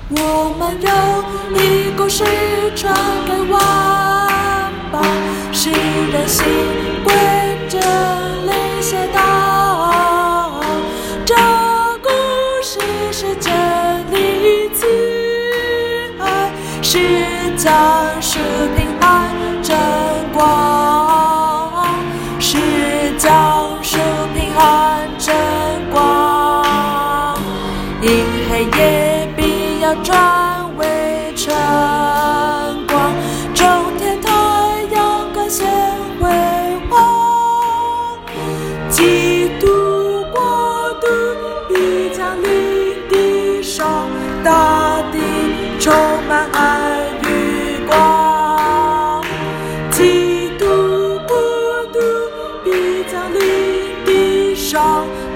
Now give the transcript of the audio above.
我们有一故事传给万邦，使人心归真理写道。这故事是真理慈爱，是讲述平安真光，是讲述平安真光。因黑夜必要转为晨光，中天太阳更显辉煌。基督国度必降临地上，大地充满爱与光。基督国度必降临地上，